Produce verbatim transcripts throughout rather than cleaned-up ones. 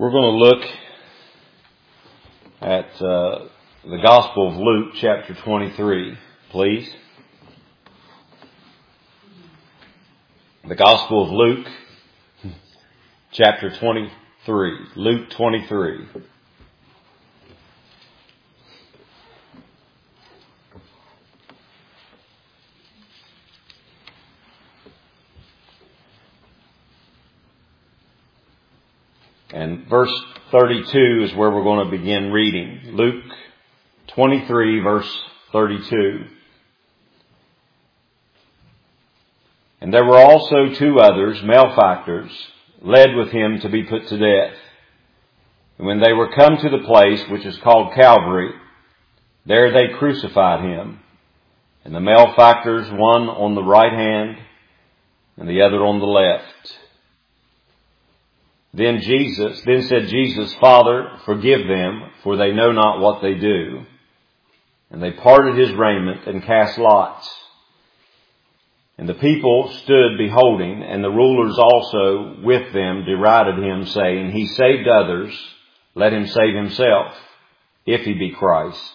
We're going to look at uh, the Gospel of Luke, chapter twenty-three, please. The Gospel of Luke, chapter twenty-three. Luke twenty-three. And verse thirty-two is where we're going to begin reading. Luke twenty-three, verse thirty-two. And there were also two others, malefactors, led with him to be put to death. And when they were come to the place which is called Calvary, there they crucified him. And the malefactors, one on the right hand and the other on the left. Then Jesus, then said Jesus, Father, forgive them, for they know not what they do. And they parted his raiment and cast lots. And the people stood beholding, and the rulers also with them derided him, saying, He saved others, let him save himself, if he be Christ,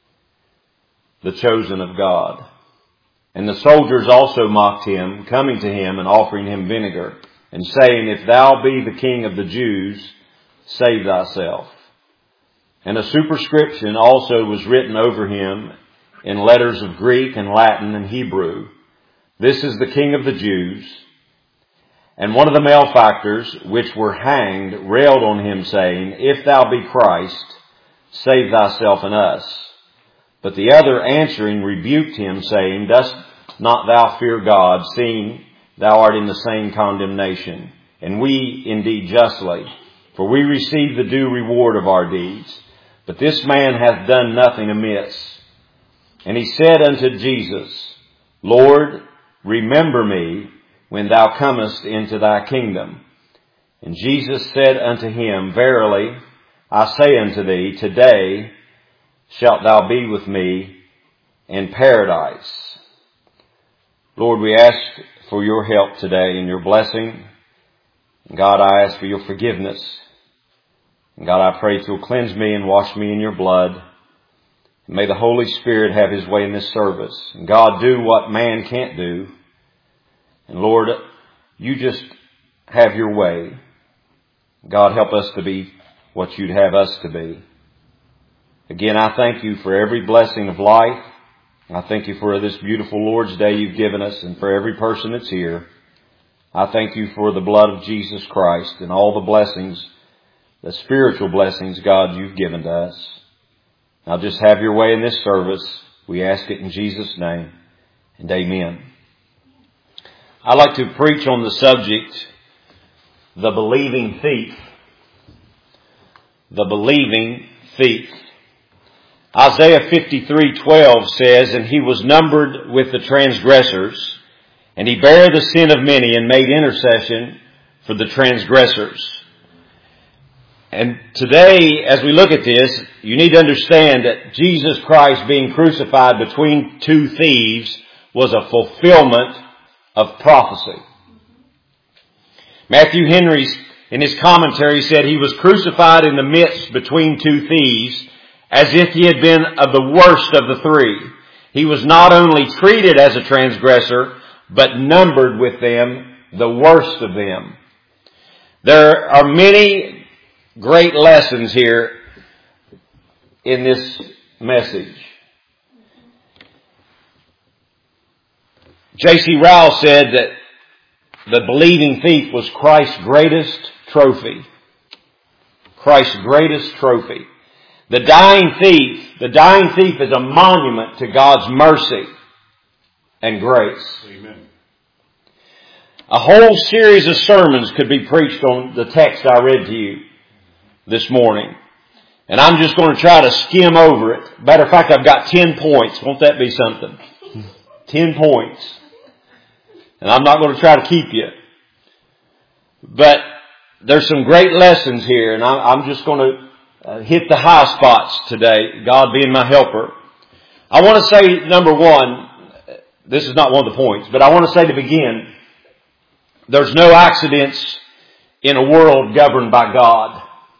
the chosen of God. And the soldiers also mocked him, coming to him and offering him vinegar, and saying, If thou be the King of the Jews, save thyself. And a superscription also was written over him in letters of Greek and Latin and Hebrew, This is the King of the Jews. And one of the malefactors which were hanged railed on him, saying, If thou be Christ, save thyself and us. But the other answering rebuked him, saying, Dost not thou fear God, seeing thou art in the same condemnation, and we indeed justly, for we receive the due reward of our deeds. But this man hath done nothing amiss. And he said unto Jesus, Lord, remember me when thou comest into thy kingdom. And Jesus said unto him, Verily, I say unto thee, today shalt thou be with me in paradise. Lord, we ask for your help today and your blessing. And God, I ask for your forgiveness. And God, I pray that you'll cleanse me and wash me in your blood. And may the Holy Spirit have his way in this service. And God, do what man can't do. And Lord, you just have your way. God, help us to be what you'd have us to be. Again, I thank you for every blessing of life. I thank you for this beautiful Lord's Day you've given us and for every person that's here. I thank you for the blood of Jesus Christ and all the blessings, the spiritual blessings, God, you've given to us. Now just have your way in this service. We ask it in Jesus' name, and amen. I'd like to preach on the subject, the believing thief. The believing thief. Isaiah fifty-three twelve says, And he was numbered with the transgressors, and he bare the sin of many and made intercession for the transgressors. And today, as we look at this, you need to understand that Jesus Christ being crucified between two thieves was a fulfillment of prophecy. Matthew Henry, in his commentary, said he was crucified in the midst between two thieves, as if he had been of the worst of the three. He was not only treated as a transgressor, but numbered with them, the worst of them. There are many great lessons here in this message. J C Rowell said that the believing thief was Christ's greatest trophy. Christ's greatest trophy. The dying thief, the dying thief is a monument to God's mercy and grace. Amen. A whole series of sermons could be preached on the text I read to you this morning. And I'm just going to try to skim over it. Matter of fact, I've got ten points. Won't that be something? Ten points. And I'm not going to try to keep you. But there's some great lessons here, and I'm just going to Uh, hit the high spots today, God being my helper. I want to say, number one, this is not one of the points, but I want to say to begin, there's no accidents in a world governed by God.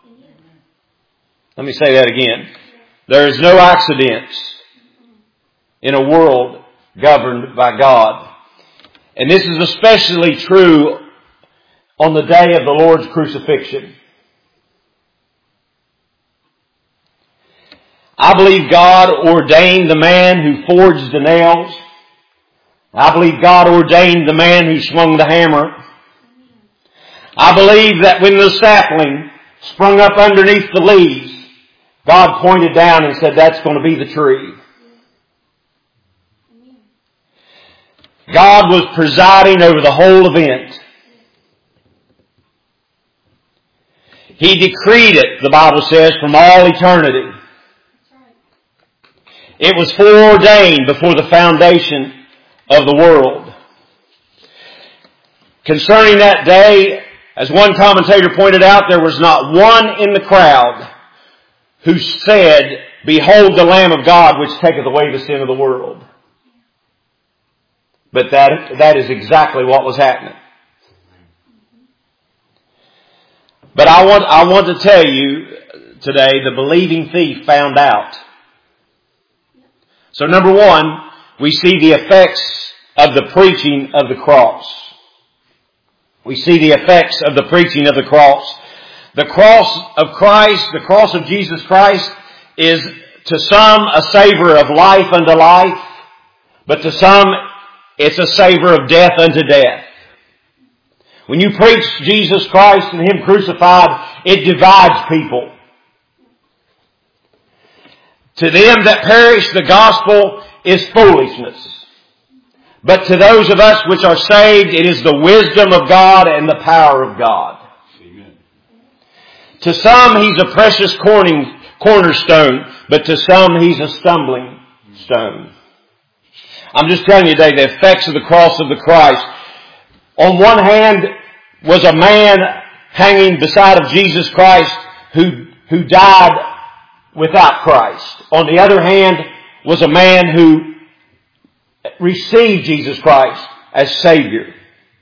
Let me say that again. There is no accidents in a world governed by God. And this is especially true on the day of the Lord's crucifixion. I believe God ordained the man who forged the nails. I believe God ordained the man who swung the hammer. I believe that when the sapling sprung up underneath the leaves, God pointed down and said, that's going to be the tree. God was presiding over the whole event. He decreed it, the Bible says, from all eternity. It was foreordained before the foundation of the world. Concerning that day, as one commentator pointed out, there was not one in the crowd who said, behold the Lamb of God which taketh away the sin of the world. But that, that is exactly what was happening. But I want, I want to tell you today, the believing thief found out. So number one, we see the effects of the preaching of the cross. We see the effects of the preaching of the cross. The cross of Christ, the cross of Jesus Christ, is to some a savor of life unto life, but to some it's a savor of death unto death. When you preach Jesus Christ and Him crucified, it divides people. To them that perish, the gospel is foolishness. But to those of us which are saved, it is the wisdom of God and the power of God. Amen. To some, He's a precious cornerstone, but to some, He's a stumbling stone. I'm just telling you today the effects of the cross of the Christ. On one hand was a man hanging beside of Jesus Christ who, who died without Christ. On the other hand was a man who received Jesus Christ as Savior.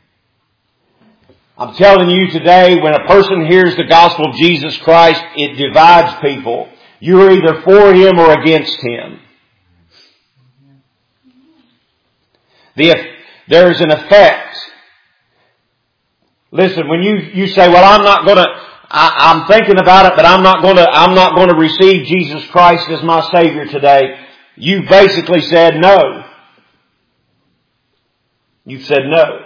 I'm telling you today, when a person hears the gospel of Jesus Christ, it divides people. You're either for Him or against Him. The, there's an effect. Listen, when you, you say, well, I'm not gonna, I, I'm thinking about it, but I'm not gonna, I'm not gonna receive Jesus Christ as my Savior today. You basically said no. You've said no.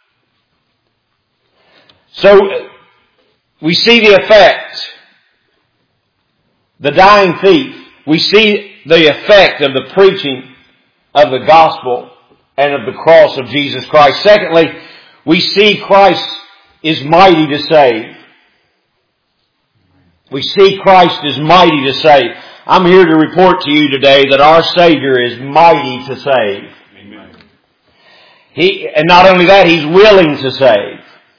So, we see the effect. The dying thief. We see the effect of the preaching of the gospel and of the cross of Jesus Christ. Secondly, we see Christ is mighty to save. We see Christ is mighty to save. I'm here to report to you today that our Savior is mighty to save. Amen. He, and not only that, He's willing to save.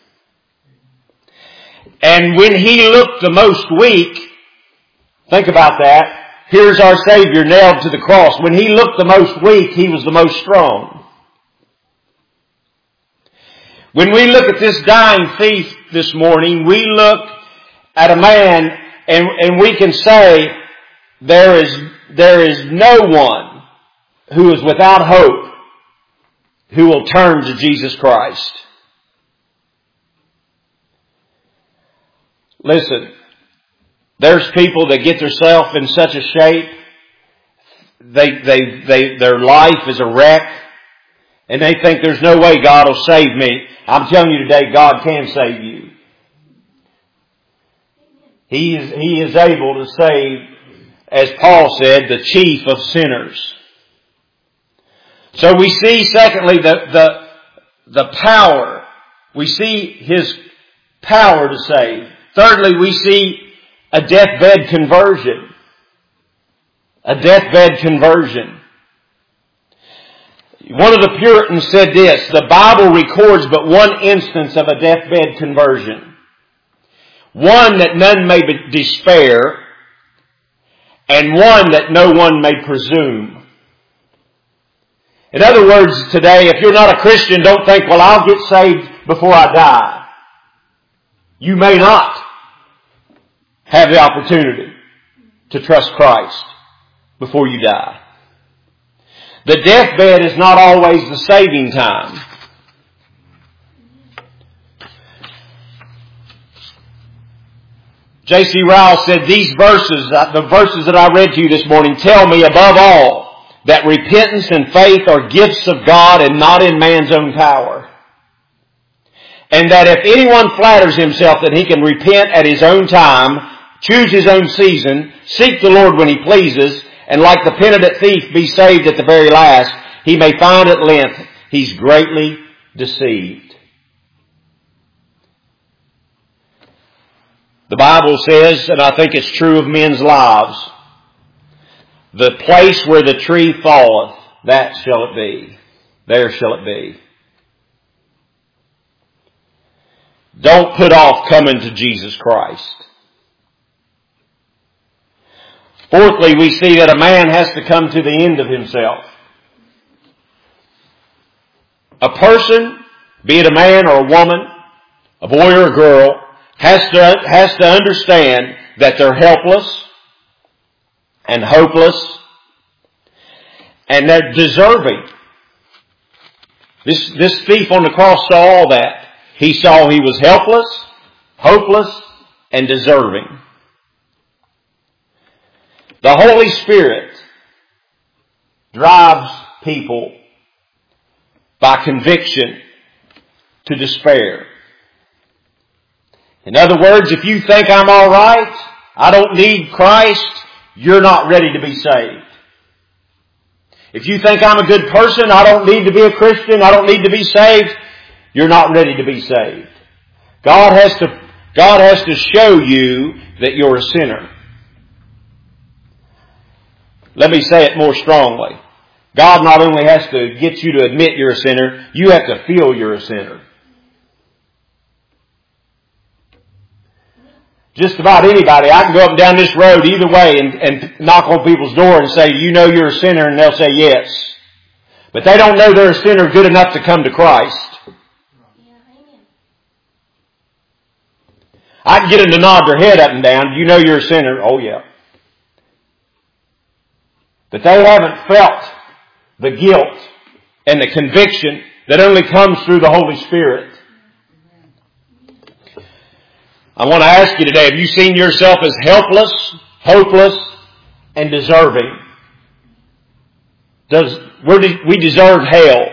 And when He looked the most weak, think about that. Here's our Savior nailed to the cross. When He looked the most weak, He was the most strong. When we look at this dying thief this morning, we look at a man and, and we can say there is, there is no one who is without hope who will turn to Jesus Christ. Listen, there's people that get themselves in such a shape, they, they, they, their life is a wreck, and they think there's no way God will save me. I'm telling you today, God can save you. He is, He is able to save, as Paul said, the chief of sinners. So we see, secondly, the, the, the power. We see His power to save. Thirdly, we see a deathbed conversion. A deathbed conversion. One of the Puritans said this, the Bible records but one instance of a deathbed conversion. One that none may despair, and one that no one may presume. In other words, today, if you're not a Christian, don't think, well, I'll get saved before I die. You may not have the opportunity. to trust Christ before you die. The deathbed is not always the saving time. J C Ryle said, these verses, the verses that I read to you this morning, tell me above all that repentance and faith are gifts of God and not in man's own power. And that if anyone flatters himself that he can repent at his own time, choose his own season, seek the Lord when he pleases, and like the penitent thief be saved at the very last, he may find at length he's greatly deceived. The Bible says, and I think it's true of men's lives, the place where the tree falleth, that shall it be. There shall it be. Don't put off coming to Jesus Christ. Fourthly, we see that a man has to come to the end of himself. A person, be it a man or a woman, a boy or a girl, has to, has to understand that they're helpless and hopeless and they're deserving. This, this thief on the cross saw all that. He saw he was helpless, hopeless, and deserving. The Holy Spirit drives people by conviction to despair. In other words, if you think I'm all right, I don't need Christ, you're not ready to be saved. If you think I'm a good person, I don't need to be a Christian, I don't need to be saved, you're not ready to be saved. God has to, God has to show you that you're a sinner. Let me say it more strongly. God not only has to get you to admit you're a sinner, you have to feel you're a sinner. Just about anybody, I can go up and down this road either way and, and knock on people's door and say, you know you're a sinner, and they'll say yes. But they don't know they're a sinner good enough to come to Christ. I can get them to nod their head up and down. You know you're a sinner. Oh yeah. But they haven't felt the guilt and the conviction that only comes through the Holy Spirit. I want to ask you today, have you seen yourself as helpless, hopeless, and deserving? Does, we deserve hell.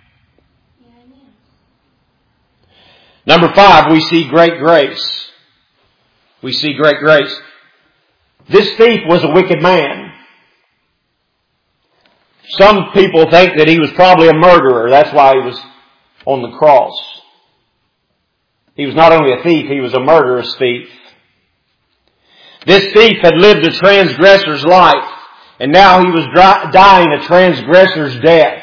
Number five, we see great grace. We see great grace. This thief was a wicked man. Some people think that he was probably a murderer. That's why he was on the cross. He was not only a thief, he was a murderous thief. This thief had lived a transgressor's life, and now he was dying a transgressor's death.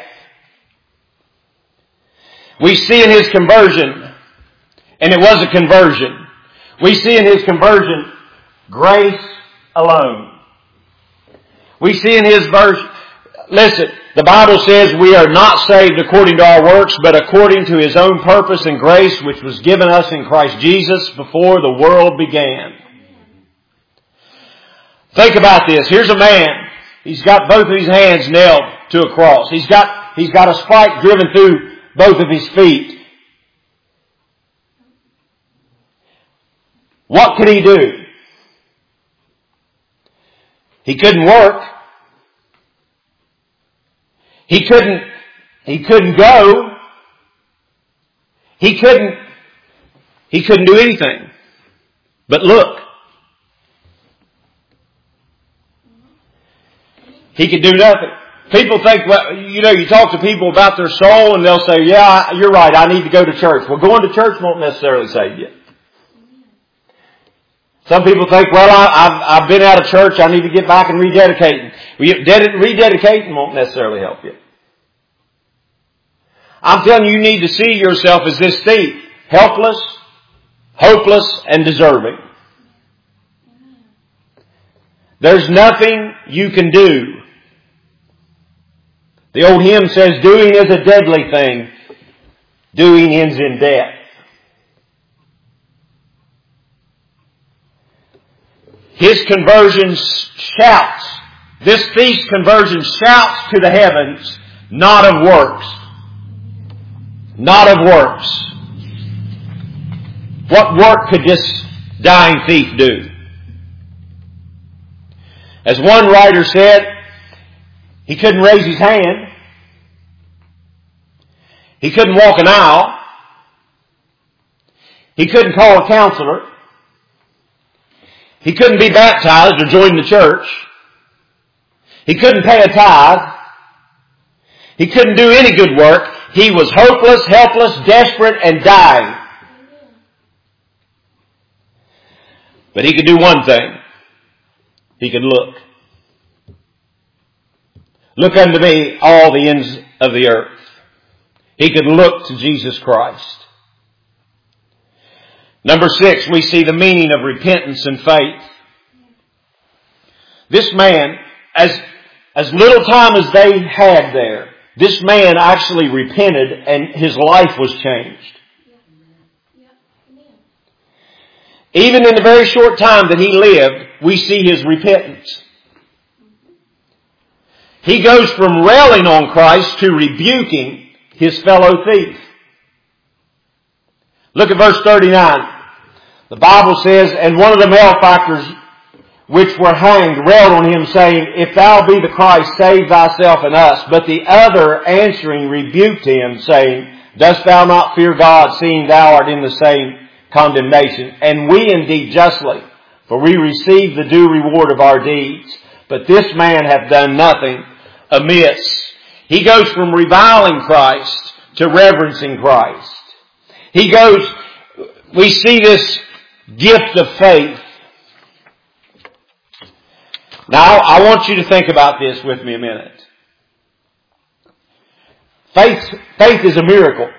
We see in his conversion, and it was a conversion, we see in his conversion grace alone. We see in his verse, listen, the Bible says we are not saved according to our works, but according to His own purpose and grace, which was given us in Christ Jesus before the world began. Think about this. Here's a man. He's got both of his hands nailed to a cross. He's got, he's got a spike driven through both of his feet. What could he do? He couldn't work. He couldn't, he couldn't go. He couldn't, he couldn't do anything. But look. He could do nothing. People think, well, you know, you talk to people about their soul and they'll say, yeah, you're right, I need to go to church. Well, going to church won't necessarily save you. Some people think, well, I, I've, I've been out of church, I need to get back and rededicate. Rededicating won't necessarily help you. I'm telling you, you need to see yourself as this thief. Helpless, hopeless, and deserving. There's nothing you can do. The old hymn says, doing is a deadly thing. Doing ends in death. His conversion shouts. This feast conversion shouts to the heavens, not of works. Not of works. What work could this dying thief do? As one writer said, he couldn't raise his hand. He couldn't walk an aisle. He couldn't call a counselor. He couldn't be baptized or join the church. He couldn't pay a tithe. He couldn't do any good work. He was hopeless, helpless, desperate, and dying. But he could do one thing. He could look. Look unto me, all the ends of the earth. He could look to Jesus Christ. Number six, we see the meaning of repentance and faith. This man, as, as little time as they had there, this man actually repented and his life was changed. Even in the very short time that he lived, we see his repentance. He goes from railing on Christ to rebuking his fellow thief. Look at verse thirty-nine. The Bible says, and one of the malefactors which were hanged railed on him, saying, If thou be the Christ, save thyself and us. But the other answering rebuked him, saying, Dost thou not fear God, seeing thou art in the same condemnation? And we indeed justly, for we receive the due reward of our deeds. But this man hath done nothing amiss. He goes from reviling Christ to reverencing Christ. He goes, we see this gift of faith. Now, I want you to think about this with me a minute. Faith, faith is a miracle.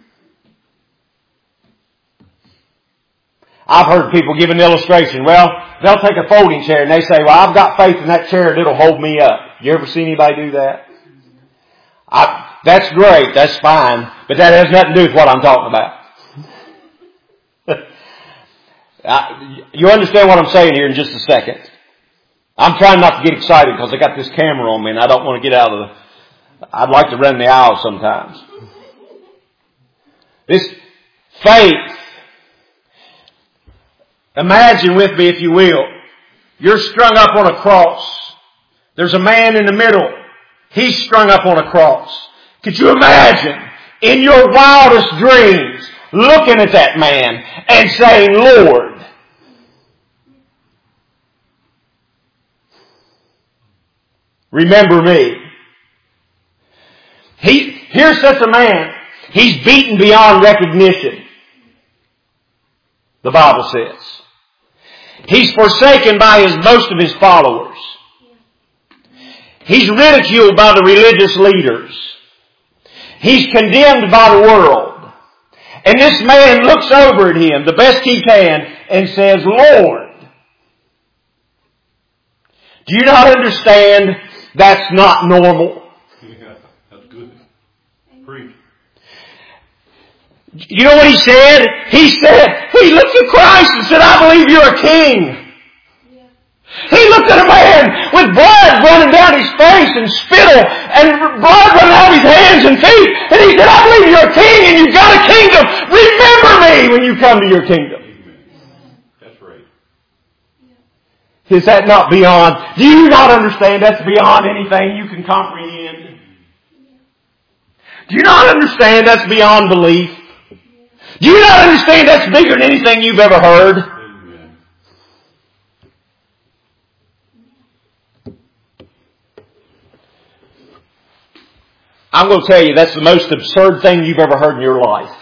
I've heard people give an illustration. Well, they'll take a folding chair and they say, well, I've got faith in that chair and it'll hold me up. You ever see anybody do that? I, that's great. That's fine. But that has nothing to do with what I'm talking about. I, you understand what I'm saying here in just a second. I'm trying not to get excited because I got this camera on me and I don't want to get out of the... I'd like to run the aisle sometimes. This faith. Imagine with me, if you will, you're strung up on a cross. There's a man in the middle. He's strung up on a cross. Could you imagine, in your wildest dreams, looking at that man and saying, Lord, remember me. He, here sits a man. He's beaten beyond recognition. The Bible says. He's forsaken by his, most of his followers. He's ridiculed by the religious leaders. He's condemned by the world. And this man looks over at him the best he can and says, Lord, do you not understand that's not normal? Yeah, that's good. Preach. You know what he said? He said, he looked at Christ and said, I believe you're a king. Yeah. He looked at a man with blood running down his face and spittle and blood running out of his hands and feet. And he said, I believe you're a king and you've got a kingdom. Remember me when you come to your kingdom. That's right. Is that not beyond? Do you not understand that's beyond anything you can comprehend? Do you not understand that's beyond belief? Do you not understand that's bigger than anything you've ever heard? Amen. I'm going to tell you that's the most absurd thing you've ever heard in your life.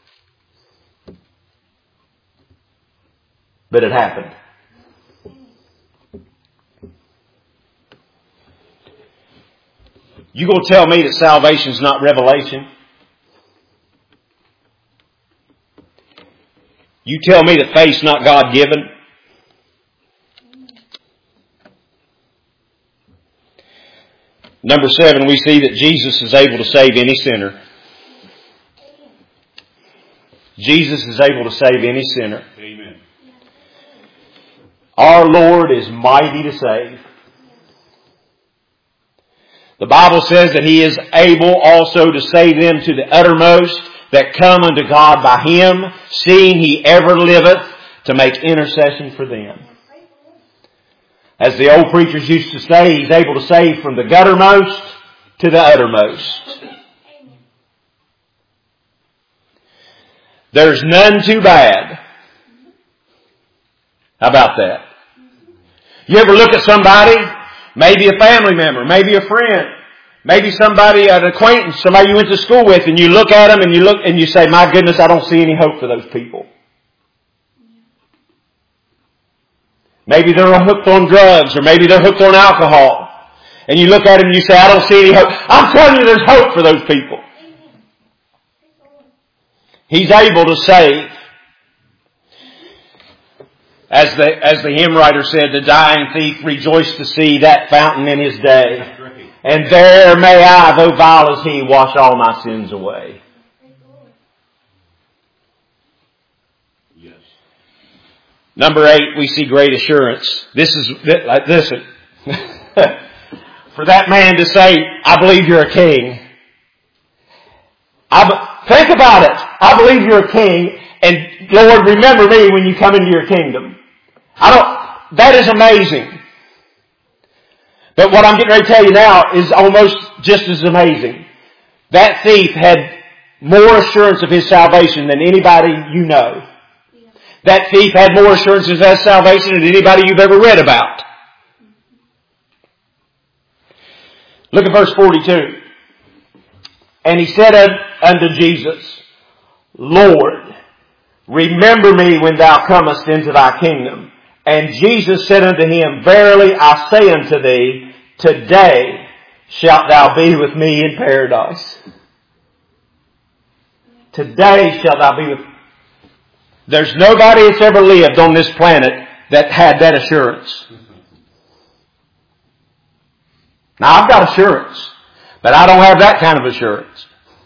But it happened. You going to tell me that salvation is not revelation? You tell me that faith's not God-given? Number seven, we see that Jesus is able to save any sinner. Jesus is able to save any sinner. Amen. Our Lord is mighty to save. The Bible says that He is able also to save them to the uttermost that come unto God by Him, seeing He ever liveth to make intercession for them. As the old preachers used to say, He's able to save from the guttermost to the uttermost. There's none too bad. How about that? You ever look at somebody, maybe a family member, maybe a friend, maybe somebody, an acquaintance, somebody you went to school with, and you look at them and you look and you say, my goodness, I don't see any hope for those people. Maybe they're hooked on drugs, or maybe they're hooked on alcohol. And you look at them and you say, I don't see any hope. I'm telling you, there's hope for those people. He's able to save. As the, as the hymn writer said, the dying thief rejoiced to see that fountain in his day. And there may I, though vile as he, wash all my sins away. Yes. Number eight, we see great assurance. This is, listen. For that man to say, I believe you're a king. I, think about it. I believe you're a king, and Lord, remember me when you come into your kingdom. I don't, that is amazing. But what I'm getting ready to tell you now is almost just as amazing. That thief had more assurance of his salvation than anybody you know. That thief had more assurance of his salvation than anybody you've ever read about. Look at verse forty-two. And he said unto Jesus, Lord, remember me when thou comest into thy kingdom. And Jesus said unto him, verily I say unto thee, today shalt thou be with me in paradise. Today shalt thou be with me. There's nobody that's ever lived on this planet that had that assurance. Now I've got assurance, but I don't have that kind of assurance.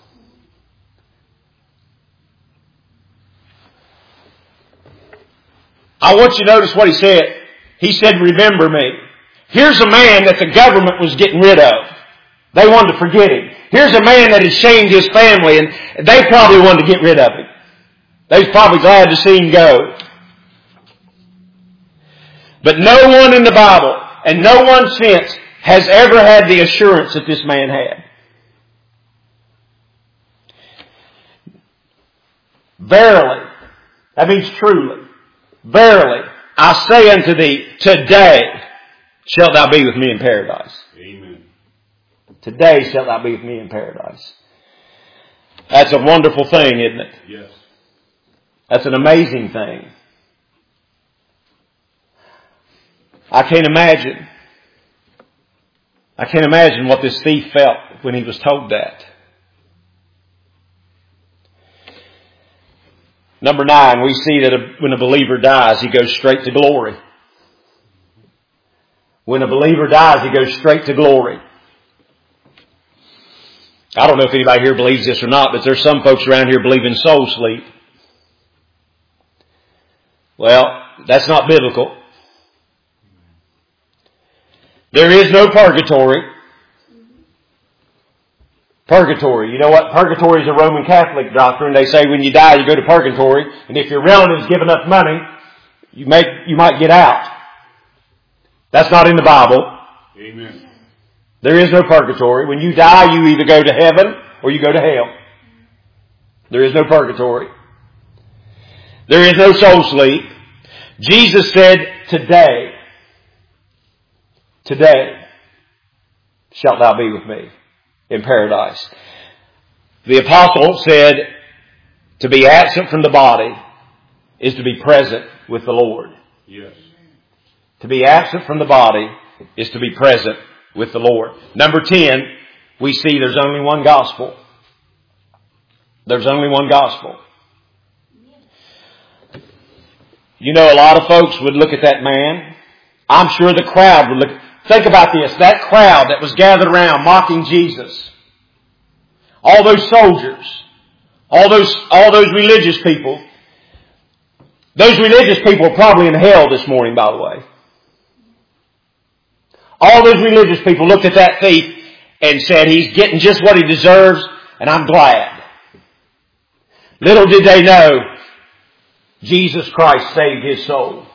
I want you to notice what he said. He said, remember me. Here's a man that the government was getting rid of. They wanted to forget him. Here's a man that had shamed his family, and they probably wanted to get rid of him. They was probably glad to see him go. But no one in the Bible, and no one since, has ever had the assurance that this man had. Verily, that means truly. Verily, I say unto thee, today shalt thou be with me in paradise. Amen. Today shalt thou be with me in paradise. That's a wonderful thing, isn't it? Yes. That's an amazing thing. I can't imagine. I can't imagine what this thief felt when he was told that. Number nine, we see that a, when a believer dies, he goes straight to glory. When a believer dies, he goes straight to glory. I don't know if anybody here believes this or not, but there's some folks around here believe in soul sleep. Well, that's not biblical. There is no purgatory. Purgatory. You know what? Purgatory is a Roman Catholic doctrine. They say when you die, you go to purgatory, and if your relatives give enough money, you make you might get out. That's not in the Bible. Amen. There is no purgatory. When you die, you either go to heaven or you go to hell. There is no purgatory. There is no soul sleep. Jesus said, today, today shalt thou be with me in paradise. The apostle said, to be absent from the body is to be present with the Lord. Yes. To be absent from the body is to be present with the Lord. Number ten, we see there's only one gospel. There's only one gospel. You know, a lot of folks would look at that man. I'm sure the crowd would look. Think about this. That crowd that was gathered around mocking Jesus. All those soldiers. All those, all those religious people. Those religious people are probably in hell this morning, by the way. All those religious people looked at that thief and said, he's getting just what he deserves, and I'm glad. Little did they know, Jesus Christ saved his soul.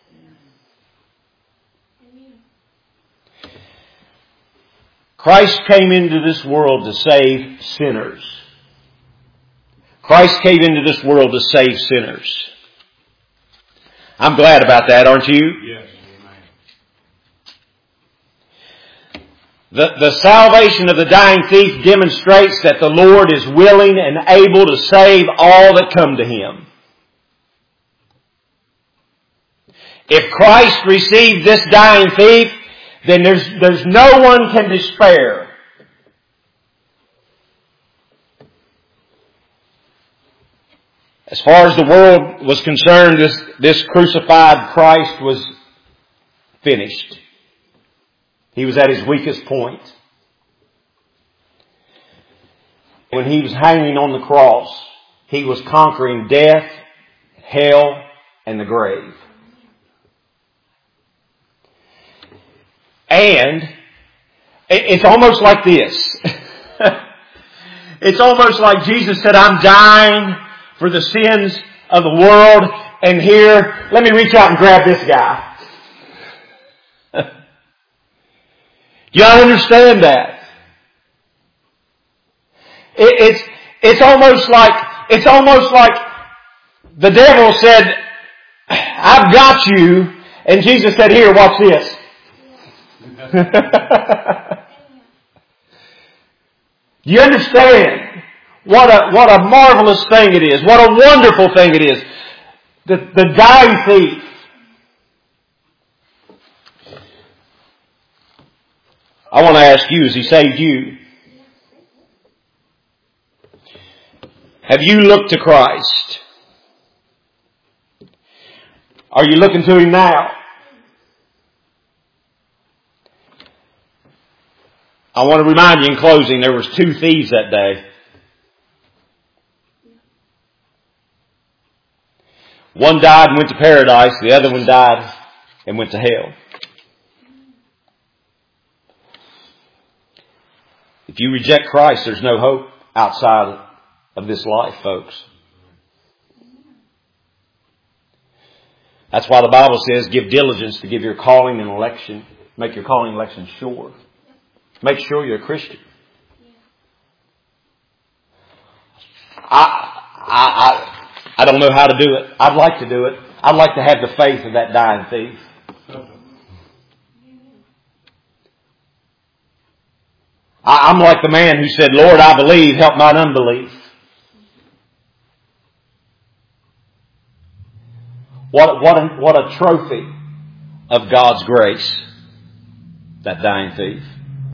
Christ came into this world to save sinners. Christ came into this world to save sinners. I'm glad about that, aren't you? Yes. The, the salvation of the dying thief demonstrates that the Lord is willing and able to save all that come to Him. If Christ received this dying thief, then there's, there's no one can despair. As far as the world was concerned, this, this crucified Christ was finished. He was at his weakest point. When he was hanging on the cross, he was conquering death, hell, and the grave. And it's almost like this. It's almost like Jesus said, I'm dying for the sins of the world. And here, let me reach out and grab this guy. Y'all understand that? It, it's, it's almost like, it's almost like the devil said, I've got you. And Jesus said, here, watch this. You understand what a, what a marvelous thing it is. What a wonderful thing it is. The, the dying thief. I want to ask you, has He saved you? Have you looked to Christ? Are you looking to Him now? I want to remind you in closing, there was two thieves that day. One died and went to paradise. The other one died and went to hell. If you reject Christ, there's no hope outside of this life, folks. That's why the Bible says, give diligence to give your calling and election. Make your calling and election sure. Make sure you're a Christian. I, I, I, I don't know how to do it. I'd like to do it. I'd like to have the faith of that dying thief. I, I'm like the man who said, Lord, I believe, help mine unbelief. What, what, a, what a trophy of God's grace, that dying thief.